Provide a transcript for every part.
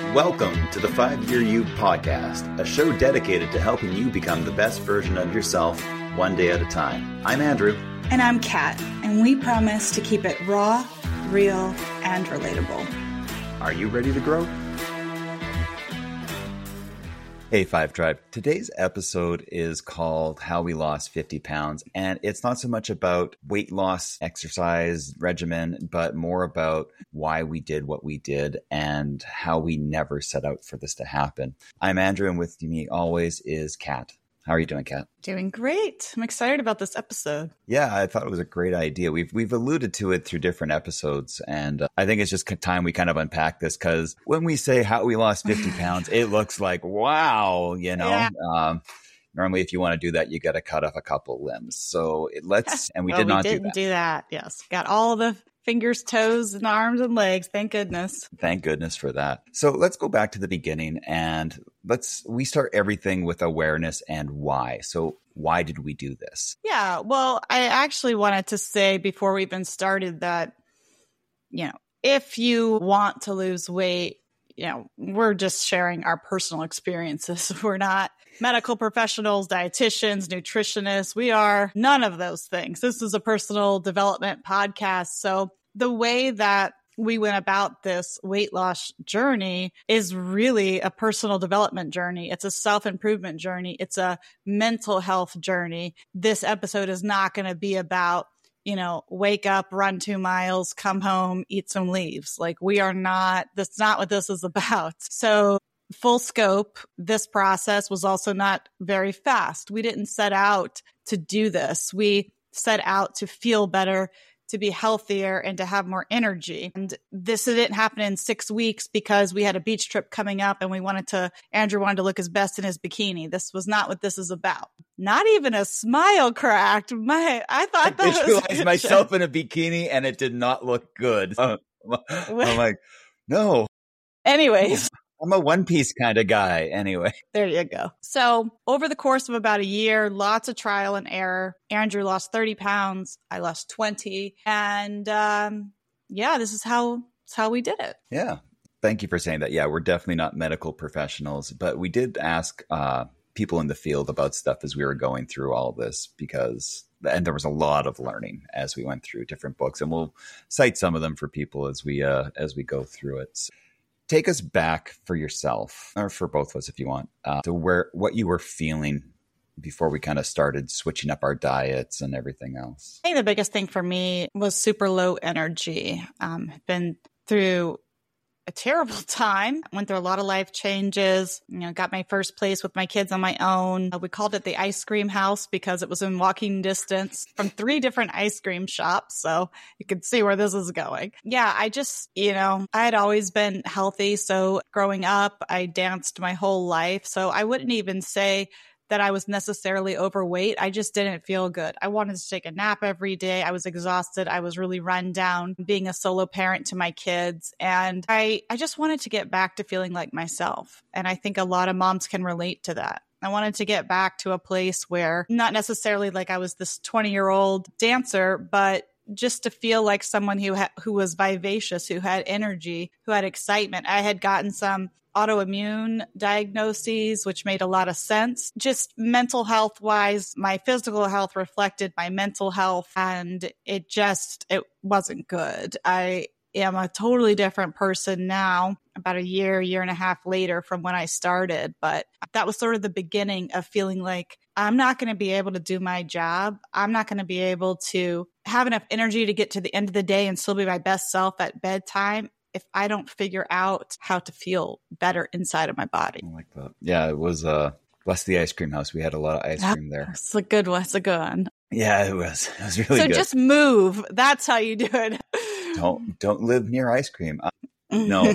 Welcome to the 5-Year You podcast, a show dedicated to helping you become the best version of yourself one day at a time. I'm Andrew. And I'm Kat, and we promise to keep it raw, real, and relatable. Are you ready to grow? Hey, Five Tribe. Today's episode is called How We Lost 50 Pounds. And it's not so much about weight loss, exercise, regimen, but more about why we did what we did and how we never set out for this to happen. I'm Andrew, and with me always is Kat. How are you doing, Kat? Doing great. I'm excited about this episode. Yeah, I thought it was a great idea. We've alluded to it through different episodes, and I think it's just time we kind of unpack this, because when we say how we lost 50 pounds, it looks like, wow, you know. Yeah. Normally, if you want to do that, you got to cut off a couple limbs. So and we didn't do that. Yes, got all the fingers, toes, and arms and legs. Thank goodness. Thank goodness for that. So let's go back to the beginning, and we start everything with awareness and why. So why did we do this? Yeah, well, I actually wanted to say before we even started that, if you want to lose weight, we're just sharing our personal experiences. We're not medical professionals, dietitians, nutritionists. We are none of those things. This is a personal development podcast. So the way that we went about this weight loss journey is really a personal development journey. It's a self-improvement journey. It's a mental health journey. This episode is not going to be about, wake up, run 2 miles, come home, eat some leaves. That's not what this is about. So full scope, this process was also not very fast. We didn't set out to do this. We set out to feel better, to be healthier, and to have more energy. And this didn't happen in 6 weeks because we had a beach trip coming up and Andrew wanted to look his best in his bikini. This was not what this is about. Not even a smile cracked. I thought that I visualized myself in a bikini and it did not look good. I'm like, no. Anyways. I'm a one-piece kind of guy anyway. There you go. So over the course of about a year, lots of trial and error. Andrew lost 30 pounds. I lost 20. And this is how we did it. Yeah. Thank you for saying that. Yeah, we're definitely not medical professionals, but we did ask people in the field about stuff as we were going through all of this, and there was a lot of learning as we went through different books, and we'll cite some of them for people as we go through it. So, take us back for yourself, or for both of us if you want, to what you were feeling before we kind of started switching up our diets and everything else. I think the biggest thing for me was super low energy. Been through a terrible time. Went through a lot of life changes, got my first place with my kids on my own. We called it the ice cream house because it was in walking distance from 3 different ice cream shops. So you could see where this is going. Yeah, I just, I had always been healthy. So growing up, I danced my whole life. So I wouldn't even say that I was necessarily overweight. I just didn't feel good. I wanted to take a nap every day. I was exhausted. I was really run down being a solo parent to my kids. And I just wanted to get back to feeling like myself. And I think a lot of moms can relate to that. I wanted to get back to a place where not necessarily like I was this 20-year-old dancer, but just to feel like someone who was vivacious, who had energy, who had excitement. I had gotten some autoimmune diagnoses, which made a lot of sense. Just mental health wise, my physical health reflected my mental health, and it wasn't good. I am a totally different person now, about a year and a half later from when I started. But that was sort of the beginning of feeling like I'm not going to be able to do my job. I'm not going to be able to have enough energy to get to the end of the day and still be my best self at bedtime if I don't figure out how to feel better inside of my body. I like that. Yeah, it was bless the ice cream house. We had a lot of ice cream there. It's a good one. It's a good one. Yeah, it was. It was really good. So just move. That's how you do it. Don't live near ice cream. No.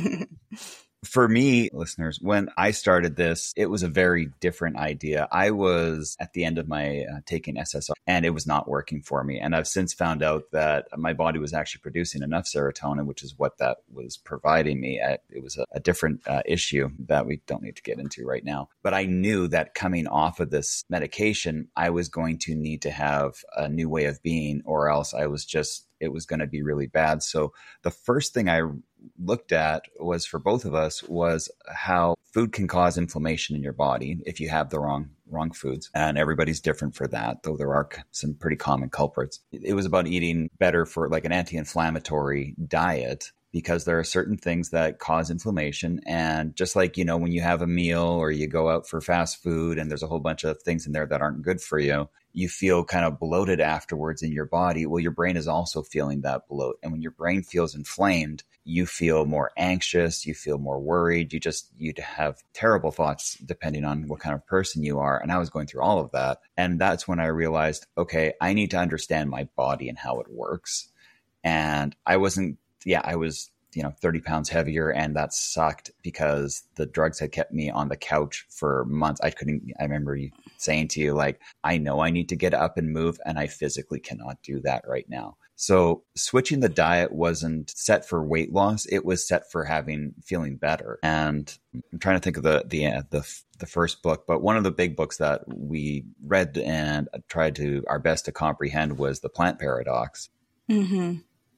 For me, listeners, when I started this, it was a very different idea. I was at the end of my taking SSRI, and it was not working for me. And I've since found out that my body was actually producing enough serotonin, which is what that was providing me. It was a different issue that we don't need to get into right now. But I knew that coming off of this medication, I was going to need to have a new way of being, or else it was going to be really bad. So the first thing I looked at was for both of us was how food can cause inflammation in your body if you have the wrong foods. And everybody's different for that, though there are some pretty common culprits. It was about eating better for like an anti-inflammatory diet, because there are certain things that cause inflammation. And just like, you know, when you have a meal or you go out for fast food and there's a whole bunch of things in there that aren't good for you, you feel kind of bloated afterwards in your body. Well, your brain is also feeling that bloat. And when your brain feels inflamed, you feel more anxious, you feel more worried, you'd have terrible thoughts depending on what kind of person you are. And I was going through all of that. And that's when I realized, okay, I need to understand my body and how it works. And I was, 30 pounds heavier, and that sucked because the drugs had kept me on the couch for months. I remember you saying to you, like, I know I need to get up and move, and I physically cannot do that right now. So switching the diet wasn't set for weight loss. It was set for feeling better. And I'm trying to think of the first book, but one of the big books that we read and tried our best to comprehend was The Plant Paradox. Mm-hmm.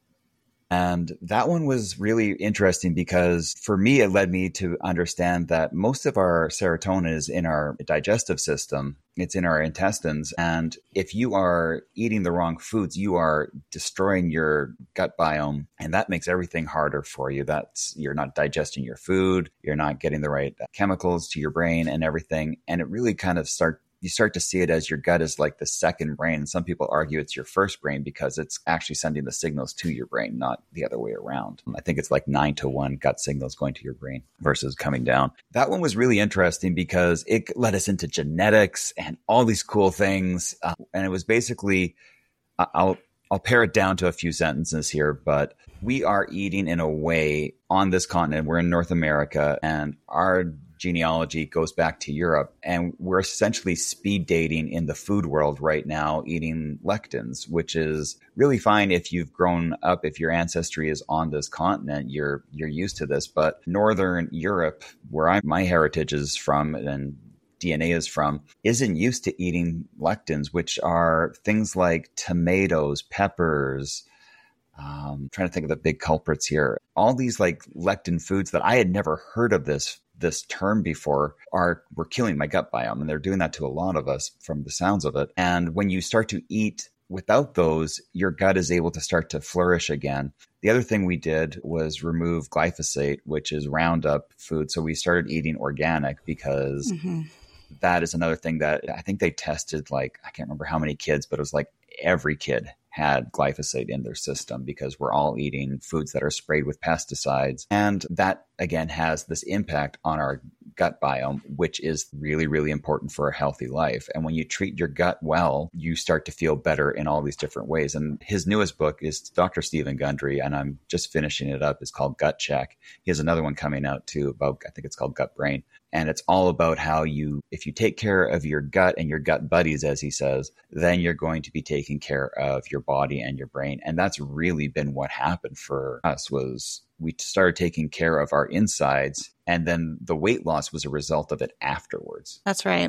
And that one was really interesting because for me, it led me to understand that most of our serotonin is in our digestive system. It's in our intestines. And if you are eating the wrong foods, you are destroying your gut biome. And that makes everything harder for you. You're not digesting your food. You're not getting the right chemicals to your brain and everything. And it really kind of you start to see it as your gut is like the second brain. Some people argue it's your first brain because it's actually sending the signals to your brain, not the other way around. I think it's like 9-1 gut signals going to your brain versus coming down. That one was really interesting because it led us into genetics and all these cool things. And it was basically, I'll pare it down to a few sentences here, but we are eating in a way on this continent. We're in North America, and our genealogy goes back to Europe, and we're essentially speed dating in the food world right now, eating lectins, which is really fine if you've grown up, if your ancestry is on this continent, you're used to this. But Northern Europe, where my heritage is from and DNA is from, isn't used to eating lectins, which are things like tomatoes, peppers. Trying to think of the big culprits here. All these like lectin foods that I had never heard of this term before were killing my gut biome. And they're doing that to a lot of us from the sounds of it. And when you start to eat without those, your gut is able to start to flourish again. The other thing we did was remove glyphosate, which is Roundup food. So we started eating organic because that is another thing that I think they tested, like, I can't remember how many kids, but it was like every kid had glyphosate in their system because we're all eating foods that are sprayed with pesticides. And that, again, has this impact on our gut biome, which is really, really important for a healthy life. And when you treat your gut well, you start to feel better in all these different ways. And his newest book is Dr. Stephen Gundry, and I'm just finishing it up. It's called Gut Check. He has another one coming out too about, I think it's called Gut Brain. And it's all about how if you take care of your gut and your gut buddies, as he says, then you're going to be taking care of your body and your brain. And that's really been what happened for us, was we started taking care of our insides, and then the weight loss was a result of it afterwards. That's right.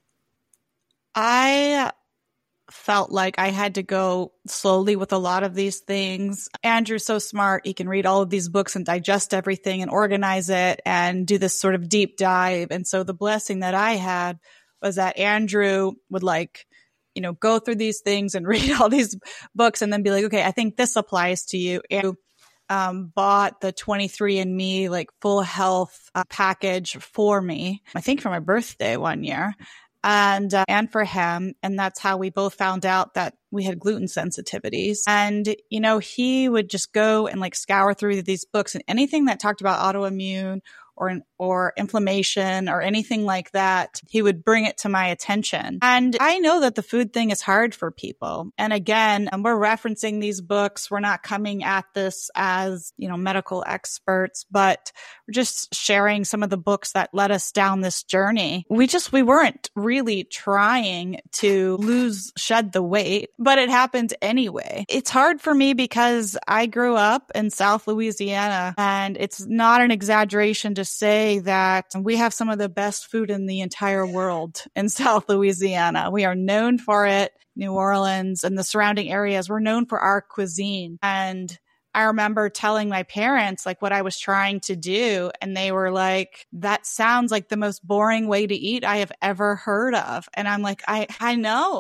I felt like I had to go slowly with a lot of these things. Andrew's so smart. He can read all of these books and digest everything and organize it and do this sort of deep dive. And so the blessing that I had was that Andrew would go through these things and read all these books and then be like, okay, I think this applies to you. And bought the 23andMe like full health package for me, I think for my birthday one year. And for him. And that's how we both found out that we had gluten sensitivities. And, he would just go and like scour through these books, and anything that talked about autoimmune or inflammation or anything like that, he would bring it to my attention. And I know that the food thing is hard for people. And again, we're referencing these books. We're not coming at this as, medical experts, but we're just sharing some of the books that led us down this journey. We weren't really trying to shed the weight, but it happened anyway. It's hard for me because I grew up in South Louisiana, and it's not an exaggeration to say that we have some of the best food in the entire world in South Louisiana. We are known for it. New Orleans and the surrounding areas, we're known for our cuisine. And I remember telling my parents like what I was trying to do. And they were like, that sounds like the most boring way to eat I have ever heard of. And I'm like, I know,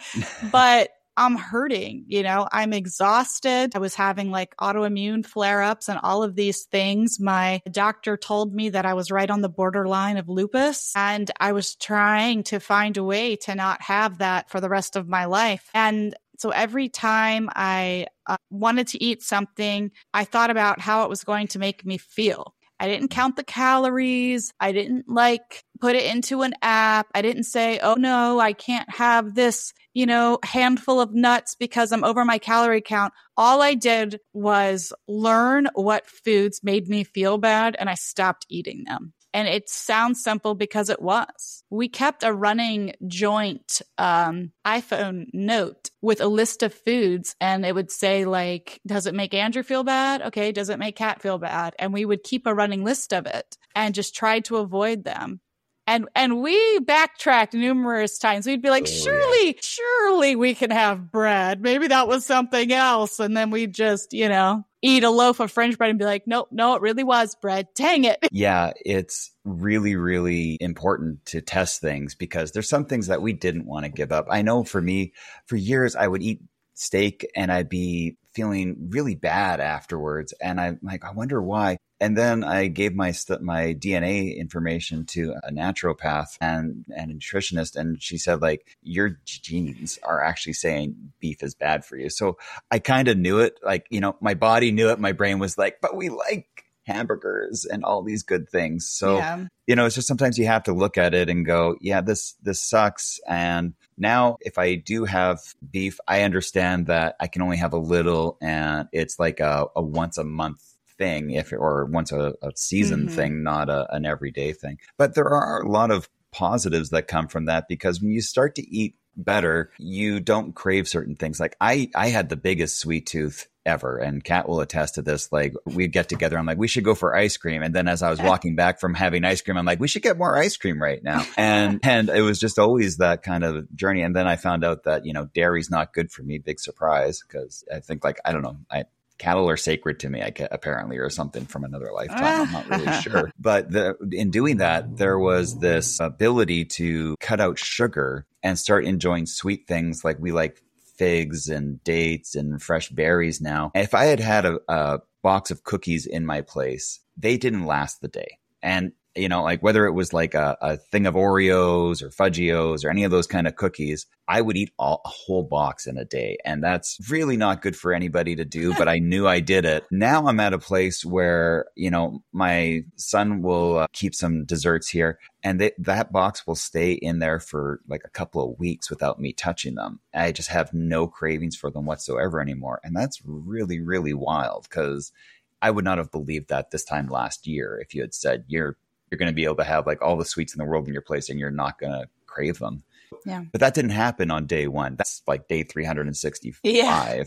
but I'm hurting, I'm exhausted. I was having like autoimmune flare-ups and all of these things. My doctor told me that I was right on the borderline of lupus, and I was trying to find a way to not have that for the rest of my life. And so every time I wanted to eat something, I thought about how it was going to make me feel. I didn't count the calories. I didn't put it into an app. I didn't say, oh no, I can't have this, handful of nuts because I'm over my calorie count. All I did was learn what foods made me feel bad, and I stopped eating them. And it sounds simple because it was. We kept a running joint iPhone note with a list of foods, and it would say like, does it make Andrew feel bad? Okay. Does it make Kat feel bad? And we would keep a running list of it and just try to avoid them. And we backtracked numerous times. We'd be like, surely we can have bread. Maybe that was something else. And then we'd just, eat a loaf of French bread and be like, nope, no, it really was bread. Dang it. Yeah, it's really, really important to test things because there's some things that we didn't want to give up. I know for me, for years, I would eat steak and I'd be feeling really bad afterwards. And I'm like, I wonder why. And then I gave my DNA information to a naturopath and a nutritionist. And she said, like, your genes are actually saying beef is bad for you. So I kind of knew it. Like, my body knew it. My brain was like, but we like hamburgers and all these good things. So, it's just sometimes you have to look at it and go, yeah, this sucks. And now if I do have beef, I understand that I can only have a little and it's like a once a month thing or once a season thing, not an everyday thing. But there are a lot of positives that come from that because when you start to eat better, you don't crave certain things. Like I had the biggest sweet tooth ever. And Kat will attest to this. Like we'd get together. I'm like, we should go for ice cream. And then as I was walking back from having ice cream, I'm like, we should get more ice cream right now. And it was just always that kind of journey. And then I found out that, dairy's not good for me. Big surprise. Cause I think I don't know, cattle are sacred to me, apparently, or something from another lifetime. I'm not really sure. But in doing that, there was this ability to cut out sugar and start enjoying sweet things like we like figs and dates and fresh berries now. If I had a box of cookies in my place, they didn't last the day. And whether it was like a thing of Oreos or Fudgios or any of those kind of cookies, I would eat a whole box in a day. And that's really not good for anybody to do, but I knew I did it. Now I'm at a place where, my son will keep some desserts here and that box will stay in there for like a couple of weeks without me touching them. I just have no cravings for them whatsoever anymore. And that's really, really wild because I would not have believed that this time last year if you had said you're going to be able to have like all the sweets in the world in your place and you're not going to crave them. Yeah. But that didn't happen on day one. That's like day 365. Yeah.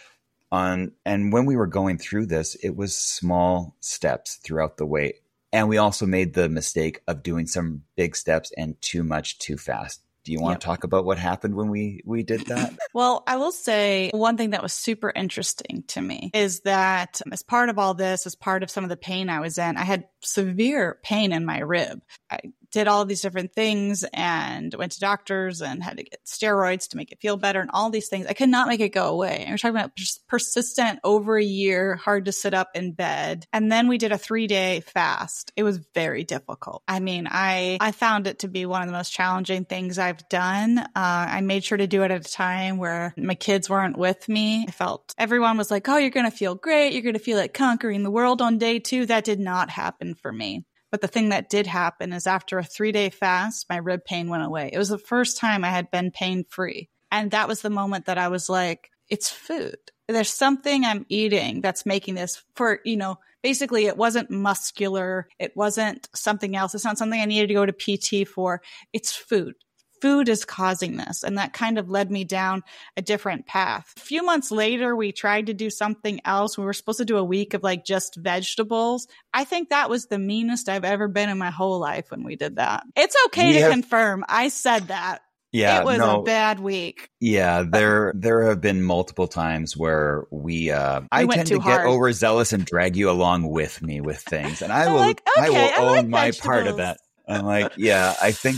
And when we were going through this, it was small steps throughout the way. And we also made the mistake of doing some big steps and too much too fast. Do you want to talk about what happened when we did that? Well, I will say one thing that was super interesting to me is that as part of all this, as part of some of the pain I was in, I had severe pain in my rib. I did all these different things and went to doctors and had to get steroids to make it feel better and all these things. I could not make it go away. And we're talking about just persistent over a year, hard to sit up in bed. And then we did a 3-day fast. It was very difficult. I mean, I found it to be one of the most challenging things I've done. I made sure to do it at a time where my kids weren't with me. I felt everyone was like, oh, you're going to feel great. You're going to feel like conquering the world on day 2. That did not happen for me. But the thing that did happen is after a 3-day fast, my rib pain went away. It was the first time I had been pain-free. And that was the moment that I was like, it's food. There's something I'm eating that's making this for, basically it wasn't muscular. It wasn't something else. It's not something I needed to go to PT for. It's food. Food is causing this. And that kind of led me down a different path. A few months later, we tried to do something else. We were supposed to do a week of like just vegetables. I think that was the meanest I've ever been in my whole life when we did that. It's okay to confirm. I said that. Yeah, It was no, a bad week. yeah, there have been multiple times where I went tend too to get hard. overzealous and drag you along with me with things, and I I'm will like, I okay, will I like own my part of vegetables. that. I'm like, yeah,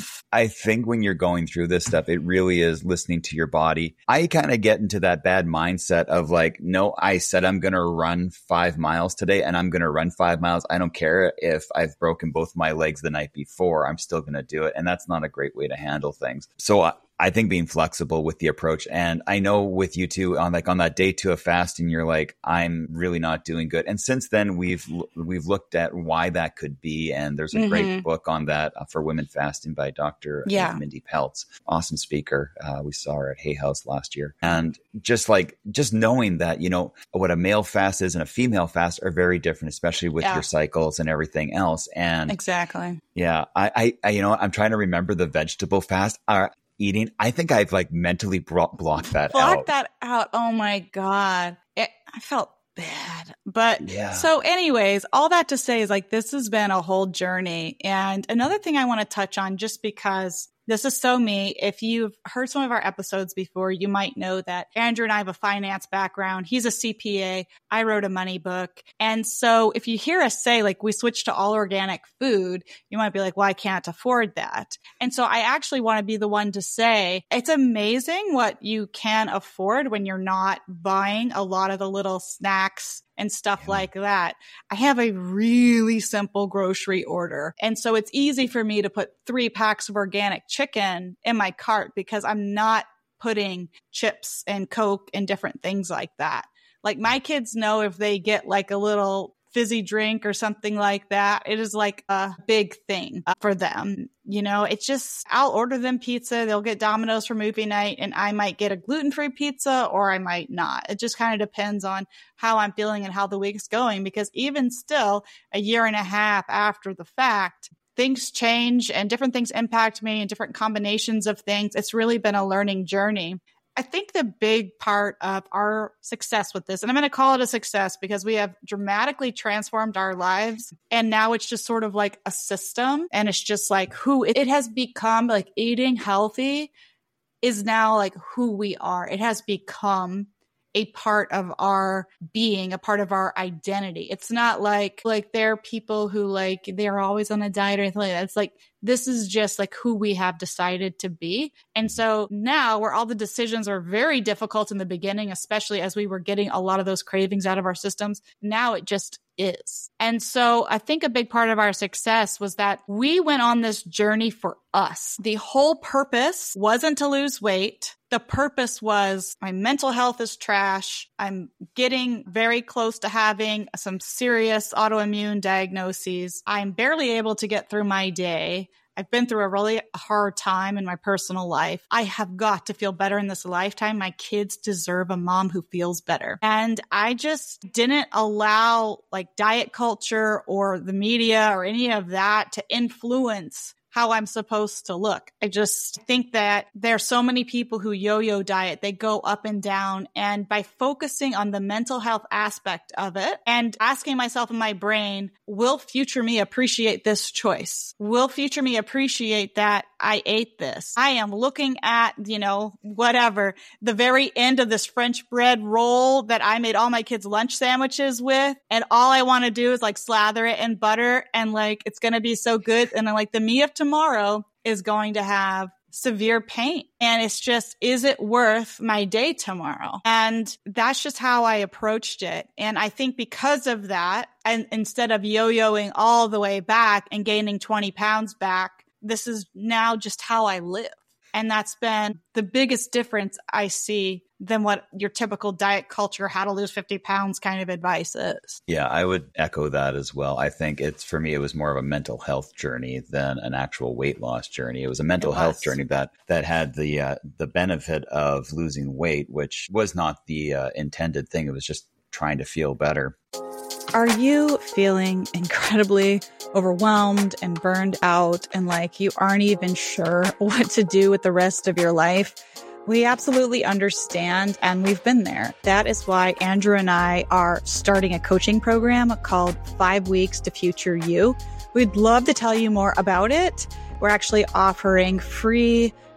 I think when you're going through this stuff, it really is listening to your body. I kind of get into that bad mindset of like, no, I said I'm going to run 5 miles today and I'm going to run 5 miles. I don't care if I've broken both my legs the night before, I'm still going to do it. And that's not a great way to handle things. So I think being flexible with the approach. And I know with you too, on that day 2 of fasting, you're like, I'm really not doing good. And since then we've looked at why that could be. And there's a great book on that for women fasting by Dr. Mindy Peltz, awesome speaker. We saw her at Hay House last year. And just knowing that, you know, what a male fast is and a female fast are very different, especially with your cycles and everything else. And exactly. Yeah. I you know, I'm trying to remember the vegetable fast. Eating, I think I've like mentally blocked that out. Oh my God. I felt bad. But so anyways, all that to say is like, this has been a whole journey. And another thing I want to touch on, just because this is so me. If you've heard some of our episodes before, you might know that Andrew and I have a finance background. He's a CPA. I wrote a money book. And so if you hear us say like we switched to all organic food, you might be like, well, I can't afford that. And so I actually want to be the one to say it's amazing what you can afford when you're not buying a lot of the little snacks and stuff like that. I have a really simple grocery order. And so it's easy for me to put 3 packs of organic chicken in my cart because I'm not putting chips and Coke and different things like that. Like my kids know if they get like a little fizzy drink or something like that, it is like a big thing for them. You know, it's just, I'll order them pizza. They'll get Domino's for movie night and I might get a gluten-free pizza or I might not. It just kind of depends on how I'm feeling and how the week's going, because even still a year and a half after the fact, things change and different things impact me and different combinations of things. It's really been a learning journey. I think the big part of our success with this, and I'm going to call it a success because we have dramatically transformed our lives. And now it's just sort of like a system. And it's just like who it has become. Like eating healthy is now like who we are. It has become a part of our being, a part of our identity. It's not like there are people who like, they're always on a diet or anything like that. It's like, this is just like who we have decided to be. And so now where all the decisions are very difficult in the beginning, especially as we were getting a lot of those cravings out of our systems, now it just is. And so I think a big part of our success was that we went on this journey for us. The whole purpose wasn't to lose weight. The purpose was my mental health is trash. I'm getting very close to having some serious autoimmune diagnoses. I'm barely able to get through my day. I've been through a really hard time in my personal life. I have got to feel better in this lifetime. My kids deserve a mom who feels better. And I just didn't allow like diet culture or the media or any of that to influence how I'm supposed to look. I just think that there are so many people who yo-yo diet. They go up and down. And by focusing on the mental health aspect of it and asking myself in my brain, will future me appreciate this choice? Will future me appreciate that I ate this? I am looking at, whatever, the very end of this French bread roll that I made all my kids' lunch sandwiches with. And all I want to do is like slather it in butter and like, it's going to be so good. And then like the me of tomorrow is going to have severe pain. And it's just, is it worth my day tomorrow? And that's just how I approached it. And I think because of that, and instead of yo-yoing all the way back and gaining 20 pounds back, this is now just how I live. And that's been the biggest difference I see than what your typical diet culture, how to lose 50 pounds kind of advice is. Yeah, I would echo that as well. I think for me, it was more of a mental health journey than an actual weight loss journey. It was a mental health journey that had the benefit of losing weight, which was not the intended thing. It was just trying to feel better. Are you feeling incredibly overwhelmed and burned out and like you aren't even sure what to do with the rest of your life? We absolutely understand, and we've been there. That is why Andrew and I are starting a coaching program called 5 Weeks to Future You. We'd love to tell you more about it. We're actually offering free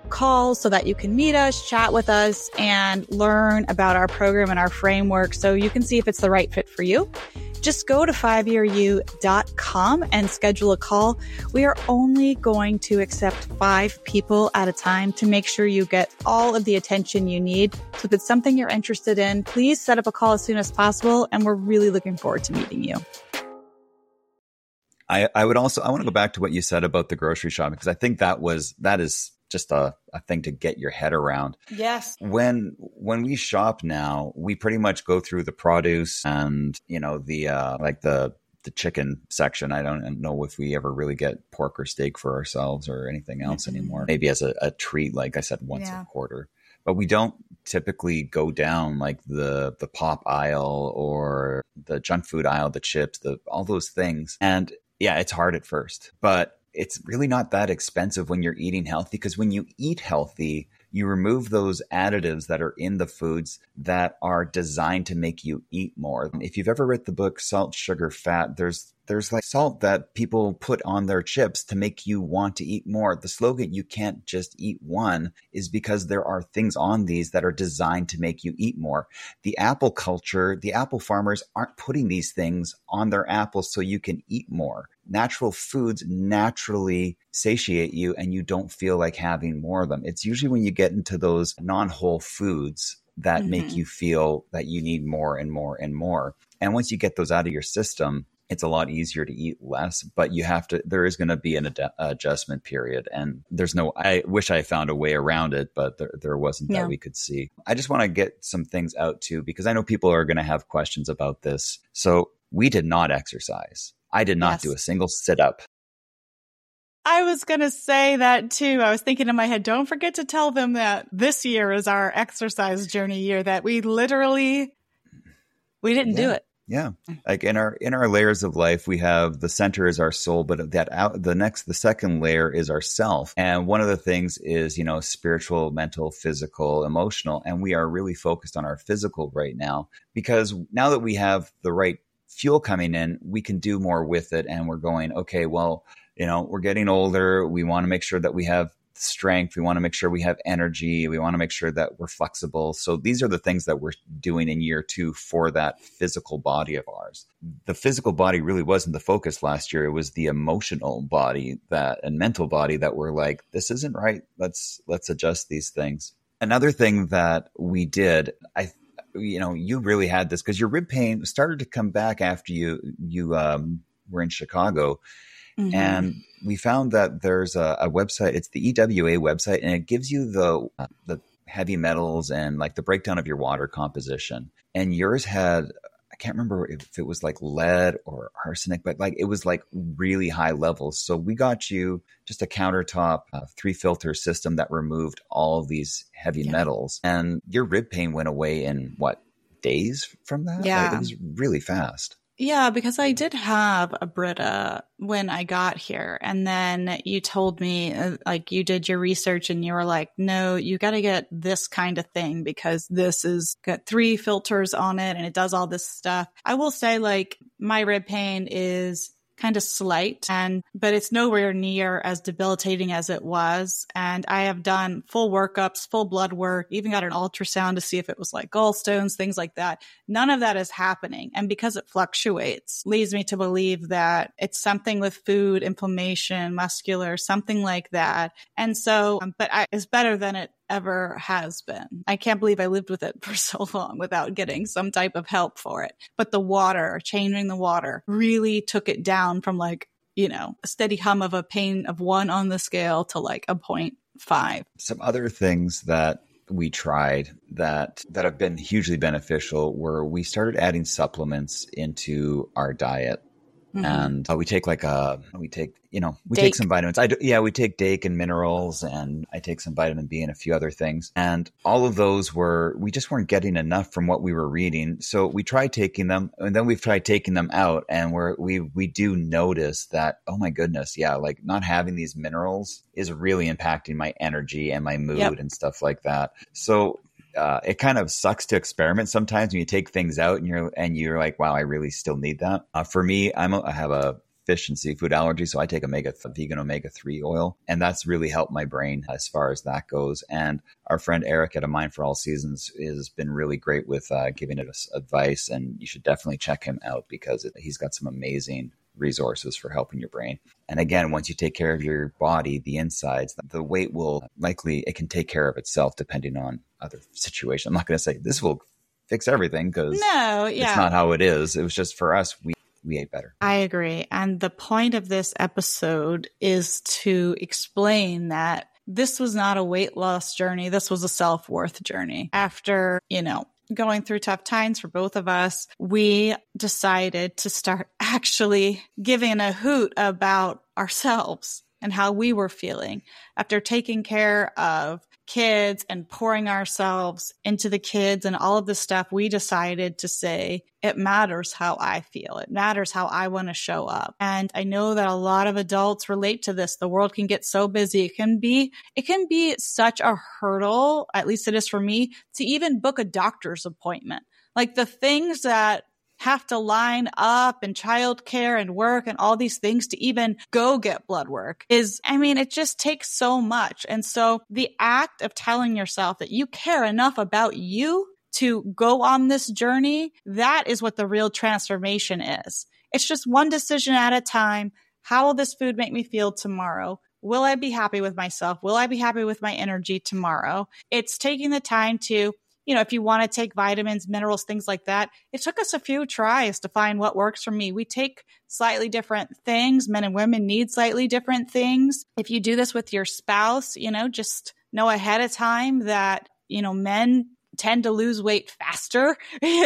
call so that you can meet us, chat with us, and learn about our program and our framework so you can see if it's the right fit for you. Just go to 5yearyou.com and schedule a call. We are only going to accept 5 people at a time to make sure you get all of the attention you need. So if it's something you're interested in, please set up a call as soon as possible. And we're really looking forward to meeting you. I want to go back to what you said about the grocery shopping, because I think that is just a thing to get your head around. Yes. When we shop now, we pretty much go through the produce and, the chicken section. I don't know if we ever really get pork or steak for ourselves or anything else anymore. Maybe as a treat, like I said, once a quarter. But we don't typically go down like the pop aisle or the junk food aisle, the chips, all those things. And yeah, it's hard at first, but it's really not that expensive when you're eating healthy, because when you eat healthy, you remove those additives that are in the foods that are designed to make you eat more. If you've ever read the book Salt, Sugar, Fat, there's like salt that people put on their chips to make you want to eat more. The slogan, "You can't just eat one," is because there are things on these that are designed to make you eat more. The apple culture, the apple farmers aren't putting these things on their apples so you can eat more. Natural foods naturally satiate you and you don't feel like having more of them. It's usually when you get into those non-whole foods that make you feel that you need more and more and more. And once you get those out of your system, it's a lot easier to eat less, but there is going to be an adjustment period. And I wish I found a way around it, but there wasn't that we could see. I just want to get some things out too, because I know people are going to have questions about this. So we did not exercise. I did not do a single sit-up. I was going to say that too. I was thinking in my head, don't forget to tell them that this year is our exercise journey year, that we didn't do it. Yeah. Like in our layers of life, we have the center is our soul, but the second layer is our self. And one of the things is, spiritual, mental, physical, emotional. And we are really focused on our physical right now, because now that we have the right fuel coming in, we can do more with it. And we're going, okay, well, we're getting older. We want to make sure that we have strength. We want to make sure we have energy. We want to make sure that we're flexible. So these are the things that we're doing in year 2 for that physical body of ours. The physical body really wasn't the focus last year. It was the emotional body and mental body that were like, this isn't right. Let's adjust these things. Another thing that we did, you really had this because your rib pain started to come back after you were in Chicago. Mm-hmm. And we found that there's a website, it's the EWA website, and it gives you the heavy metals and like the breakdown of your water composition. And yours had, I can't remember if it was like lead or arsenic, but like it was like really high levels. So we got you just a countertop 3-filter system that removed all of these heavy metals. And your rib pain went away in days from that? Yeah. Like, it was really fast. Yeah, because I did have a Brita when I got here. And then you told me, you did your research and you were like, no, you got to get this kind of thing because this is got 3 filters on it and it does all this stuff. I will say my rib pain is kind of slight, but it's nowhere near as debilitating as it was. And I have done full workups, full blood work, even got an ultrasound to see if it was like gallstones, things like that. None of that is happening. And because it fluctuates, leads me to believe that it's something with food, inflammation, muscular, something like that. And so, it's better than it ever has been. I can't believe I lived with it for so long without getting some type of help for it. But changing the water really took it down from a steady hum of a pain of 1 on the scale to a 0.5. Some other things that we tried that have been hugely beneficial were we started adding supplements into our diet. Mm-hmm. And we take take some vitamins. We take DAKE and minerals, and I take some vitamin B and a few other things. And all of those we just weren't getting enough from what we were reading. So we tried taking them, and then we've tried taking them out, and we do notice that, oh my goodness, not having these minerals is really impacting my energy and my mood and stuff like that. So it kind of sucks to experiment sometimes when you take things out and you're like, wow, I really still need that. For me, I have a fish and seafood allergy. So I take vegan omega-3 oil, and that's really helped my brain as far as that goes. And our friend Eric at A Mind for All Seasons has been really great with giving us advice. And you should definitely check him out because he's got some amazing resources for helping your brain. And again, once you take care of your body, the insides, the weight will it can take care of itself depending on other situations. I'm not going to say this will fix everything because it's not how it is. It was just for us, we ate better. I agree. And the point of this episode is to explain that this was not a weight loss journey. This was a self-worth journey. After, going through tough times for both of us, we decided to start actually giving a hoot about ourselves and how we were feeling. After taking care of kids and pouring ourselves into the kids and all of this stuff, we decided to say, it matters how I feel. It matters how I want to show up. And I know that a lot of adults relate to this. The world can get so busy. It can be such a hurdle, at least it is for me, to even book a doctor's appointment. Like the things that have to line up and childcare and work and all these things to even go get blood work it just takes so much. And so the act of telling yourself that you care enough about you to go on this journey, that is what the real transformation is. It's just one decision at a time. How will this food make me feel tomorrow? Will I be happy with myself? Will I be happy with my energy tomorrow? It's taking the time to, if you want to take vitamins, minerals, things like that, it took us a few tries to find what works for me. We take slightly different things. Men and women need slightly different things. If you do this with your spouse, just know ahead of time that, men tend to lose weight faster,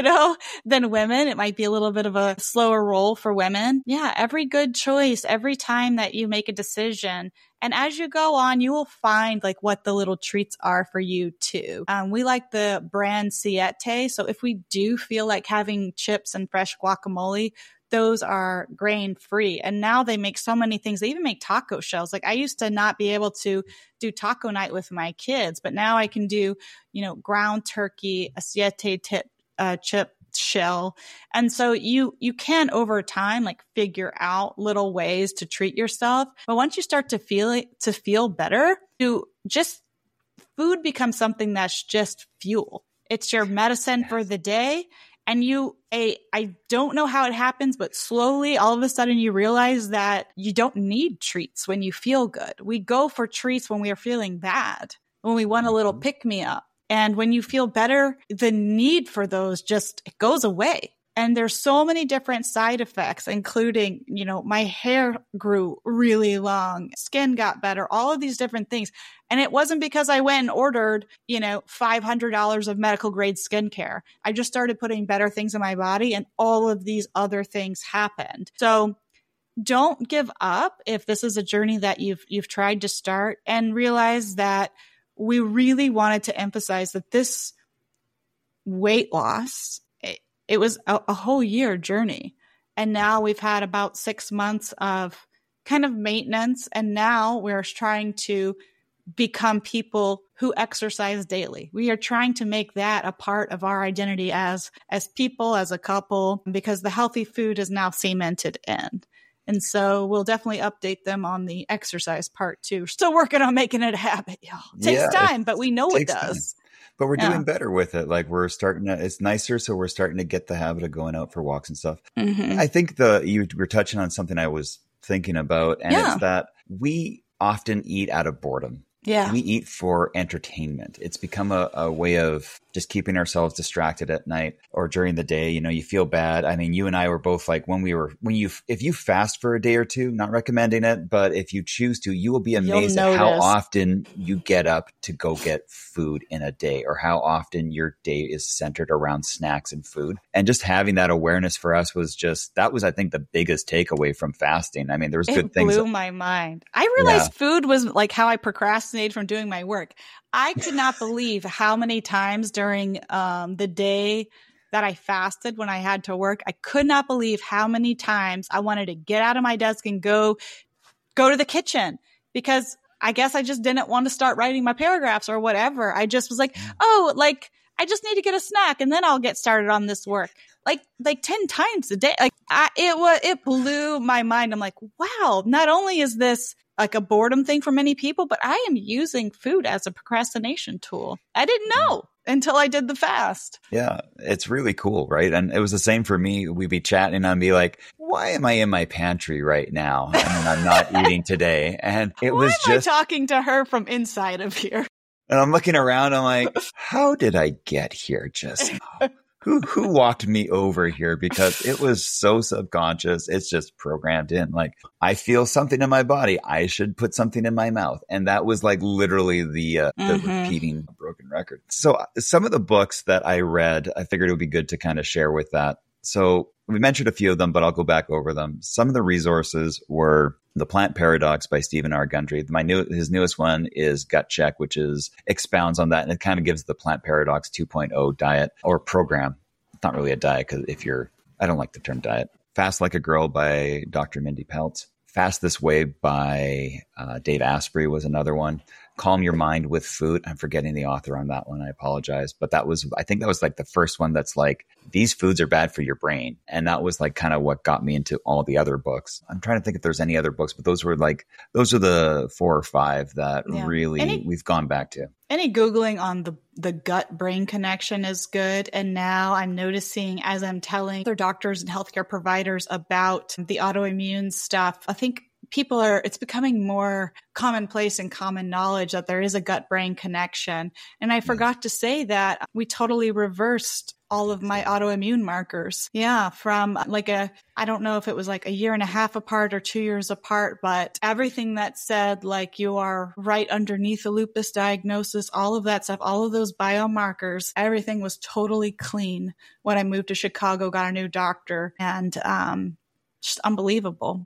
than women. It might be a little bit of a slower roll for women. Yeah, every good choice, every time that you make a decision. And as you go on, you will find what the little treats are for you too. We like the brand Siete. So if we do feel like having chips and fresh guacamole, those are grain free. And now they make so many things. They even make taco shells. I used to not be able to do taco night with my kids, but now I can do, ground turkey, a Siete chip shell. And so you can over time figure out little ways to treat yourself. But once you start to feel better, food becomes something that's just fuel. It's your medicine for the day. And I don't know how it happens, but slowly, all of a sudden you realize that you don't need treats when you feel good. We go for treats when we are feeling bad, when we want a little pick-me-up. And when you feel better, the need for those it goes away. And there's so many different side effects, including, my hair grew really long, skin got better, all of these different things. And it wasn't because I went and ordered, $500 of medical grade skincare. I just started putting better things in my body and all of these other things happened. So don't give up if this is a journey that you've tried to start, and realize that we really wanted to emphasize that this weight loss, it was a whole year journey. And now we've had about 6 months of kind of maintenance. And now we're trying to become people who exercise daily. We are trying to make that a part of our identity as people, as a couple, because the healthy food is now cemented in. And so we'll definitely update them on the exercise part too. We're still working on making it a habit, y'all. It takes time, but we know it does. Time. But we're doing better with it. We're starting to, it's nicer. So we're starting to get the habit of going out for walks and stuff. Mm-hmm. I think you were touching on something I was thinking about, and it's that we often eat out of boredom. Yeah. We eat for entertainment. It's become a way of just keeping ourselves distracted at night or during the day. You feel bad. I mean, you and I were both if you fast for a day or two, not recommending it, but if you choose to, you will be amazed at how often you get up to go get food in a day, or how often your day is centered around snacks and food. And just having that awareness for us that was, I think, the biggest takeaway from fasting. I mean, there was good things. It blew my mind. I realized food was how I procrastinated from doing my work. I could not believe how many times during the day that I fasted when I had to work, I could not believe how many times I wanted to get out of my desk and go to the kitchen, because I guess I just didn't want to start writing my paragraphs or whatever. I just was I just need to get a snack and then I'll get started on this work. like 10 times a day. Like it blew my mind. I'm like, wow, not only is this like a boredom thing for many people, but I am using food as a procrastination tool. I didn't know until I did the fast. Yeah, it's really cool, right? And it was the same for me. We'd be chatting and I'd be like, why am I in my pantry right now? And I'm not eating today. And it was just talking to her from inside of here. And I'm looking around. I'm like, how did I get here just now? Who walked me over here? Because it was so subconscious. It's just programmed in. Like, I feel something in my body. I should put something in my mouth. And that was like literally the repeating broken record. So some of the books that I read, I figured it would be good to kind of share with that. So we mentioned a few of them, but I'll go back over them. Some of the resources were The Plant Paradox by Stephen R. Gundry. His newest one is Gut Check, which expounds on that. And it kind of gives the Plant Paradox 2.0 diet or program. It's not really a diet because I don't like the term diet. Fast Like a Girl by Dr. Mindy Peltz. Fast This Way by Dave Asprey was another one. Calm Your Mind with Food. I'm forgetting the author on that one. I apologize. But I think that was like the first one that's like, these foods are bad for your brain. And that was like kind of what got me into all the other books. I'm trying to think if there's any other books, but those are the 4 or 5 that really we've gone back to. Any Googling on the gut brain connection is good. And now I'm noticing as I'm telling other doctors and healthcare providers about the autoimmune stuff, I think it's becoming more commonplace and common knowledge that there is a gut brain connection. And I forgot to say that we totally reversed all of my autoimmune markers. Yeah. From I don't know if it was like a year and a half apart or 2 years apart, but everything that said like you are right underneath a lupus diagnosis, all of that stuff, all of those biomarkers, everything was totally clean when I moved to Chicago, got a new doctor, and, just unbelievable.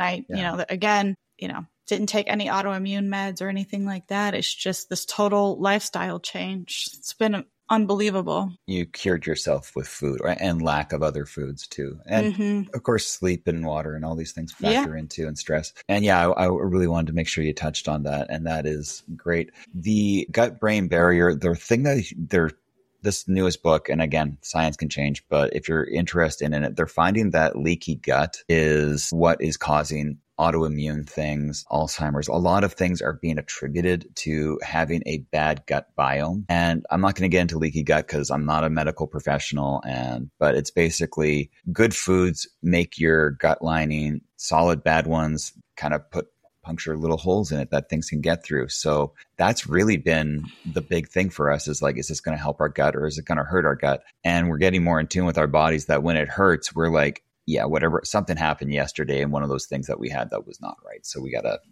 Didn't take any autoimmune meds or anything like that. It's just this total lifestyle change. It's been unbelievable. You cured yourself with food, right? And lack of other foods too. And of course, sleep and water and all these things factor into, and stress. And I really wanted to make sure you touched on that. And that is great. The gut-brain barrier, the thing that this newest book, and again, science can change, but if you're interested in it, they're finding that leaky gut is what is causing autoimmune things, Alzheimer's. A lot of things are being attributed to having a bad gut biome. And I'm not going to get into leaky gut because I'm not a medical professional, but it's basically good foods make your gut lining solid, bad ones kind of puncture little holes in it that things can get through. So that's really been the big thing for us is like, is this going to help our gut or is it going to hurt our gut? And we're getting more in tune with our bodies that when it hurts, we're like, yeah, whatever, something happened yesterday and one of those things that we had that was not right. So we gotta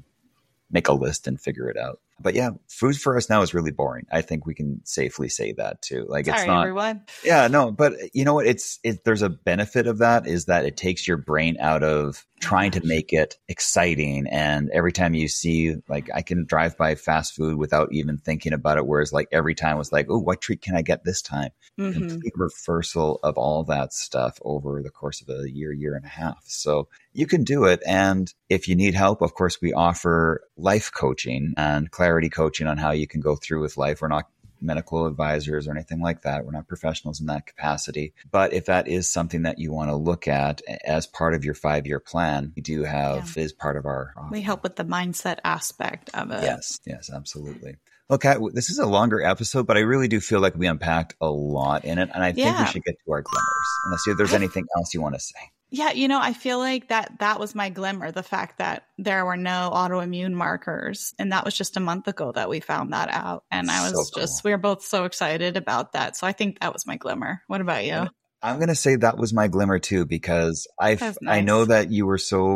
make a list and figure it out. But yeah, food for us now is really boring. I think we can safely say that too. Like it's not everyone. Yeah, no, but you know what? There's a benefit of that is that it takes your brain out of trying to make it exciting. And every time you see, like, I can drive by fast food without even thinking about it. Whereas like every time was like, oh, what treat can I get this time? Complete reversal of all that stuff over the course of a year and a half. So you can do it. And if you need help, of course, we offer life coaching and clarity coaching on how you can go through with life. We're not medical advisors or anything like that. We're not professionals in that capacity. But if that is something that you want to look at as part of your 5-year plan, we do have is part of our offer. We help with the mindset aspect of it. Yes, absolutely. Look, this is a longer episode, but I really do feel like we unpacked a lot in it. And I think we should get to our glimmers, unless there's anything else you want to say. Yeah, I feel like that was my glimmer, the fact that there were no autoimmune markers. And that was just a month ago that we found that out. And I was we were both so excited about that. So I think that was my glimmer. What about you? I'm going to say that was my glimmer too, because I know that you were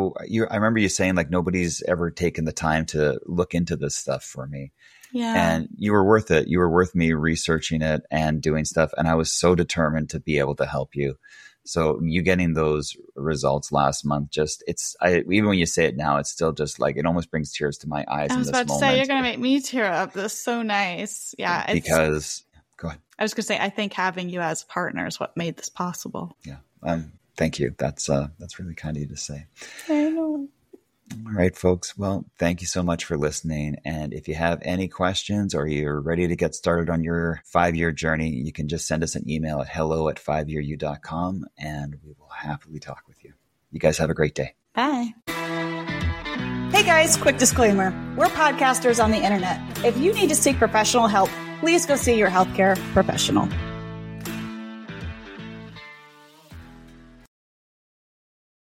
I remember you saying like nobody's ever taken the time to look into this stuff for me. Yeah. And you were worth it. You were worth me researching it and doing stuff. And I was so determined to be able to help you. So you getting those results last month, even when you say it now, it's still just like, it almost brings tears to my eyes. I was about to say, you're going to make me tear up. That's so nice. Yeah. Because, go ahead. I was going to say, I think having you as a partner is what made this possible. Yeah. Thank you. That's really kind of you to say. I know. All right, folks. Well, thank you so much for listening. And if you have any questions or you're ready to get started on your 5-year journey, you can just send us an email at hello@5yearyou.com and we will happily talk with you. You guys have a great day. Bye. Hey guys, quick disclaimer. We're podcasters on the internet. If you need to seek professional help, please go see your healthcare professional.